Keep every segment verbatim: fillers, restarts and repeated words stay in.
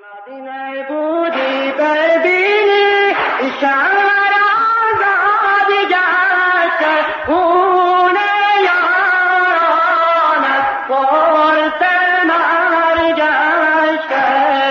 مدینه بودی ببینی شهر آزاد گشته خون یارانت پرس مرگ گشته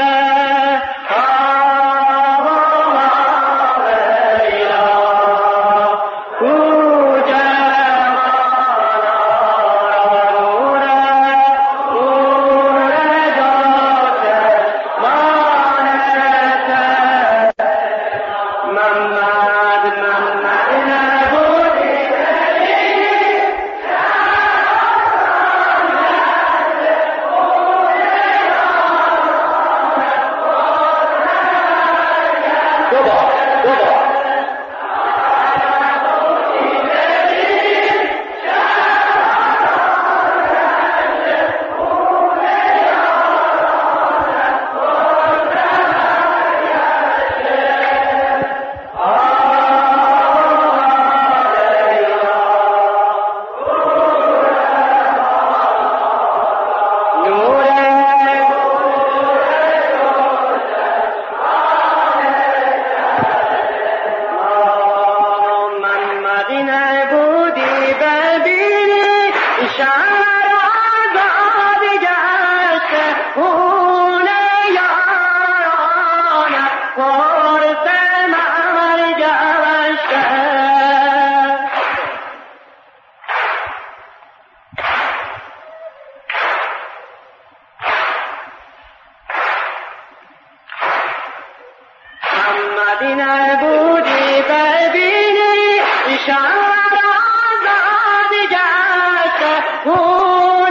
مدینه بودی ببینی شهر آزاد گشته خون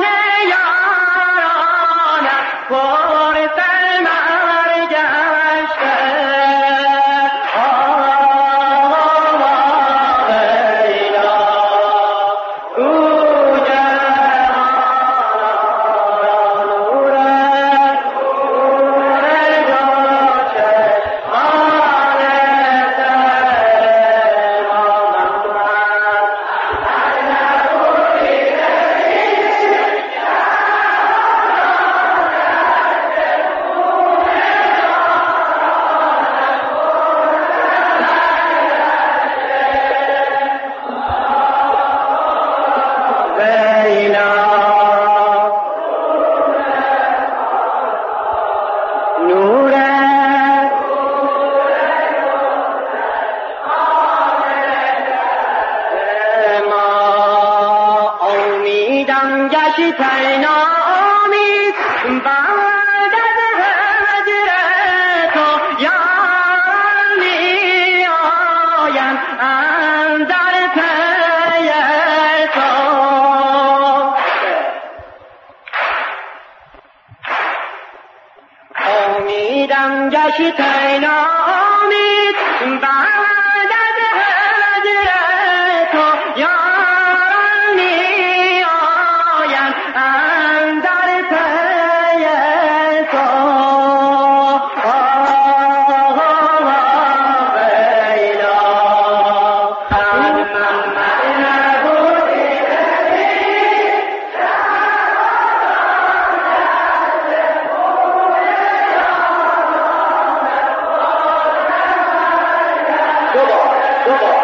یارانت پرس مرگ گشته آه لیلا او تینا امید بعد از هجر تو یاری آیم اندر پی تو امیدم گشت تینا امید بعد از هجر تو یاری اندر پی تو آه لیلا از من مدینه بودی ببینی دوبار دوبار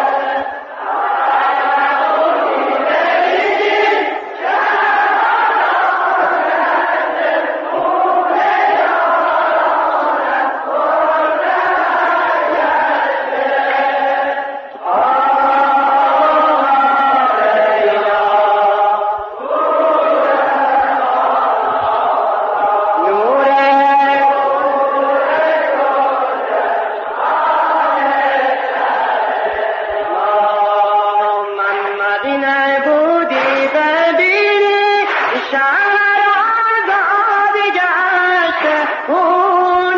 شهر آزاد گشته خون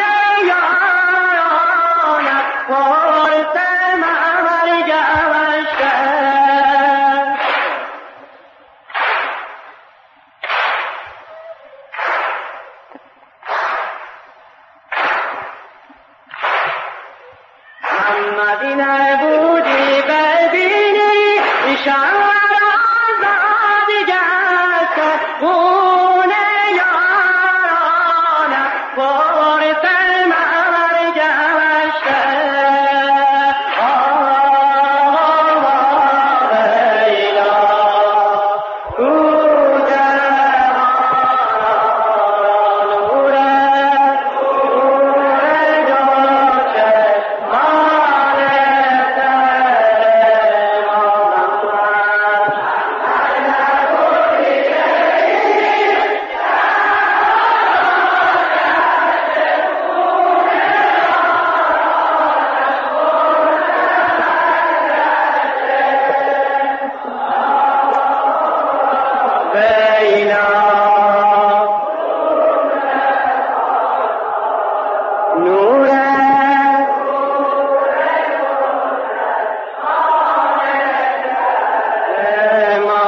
یارانت پرس مرگ گشته من مدینه بودی ببینی شهر آزاد گشته خون یارانت پرس نور ما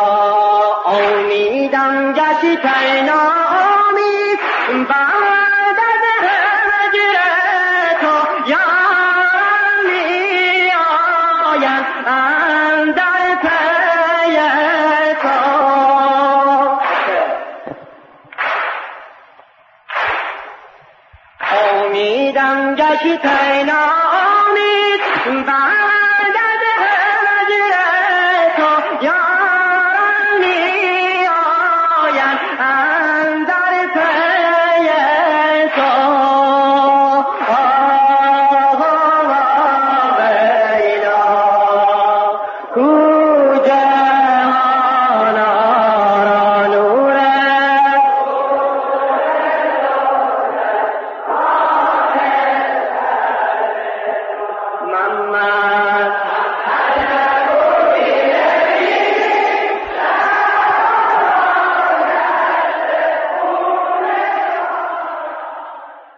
امیدم گشت نامید بعد از هجر تو یارم می آیم اندر پی تو امیدم گشت نامید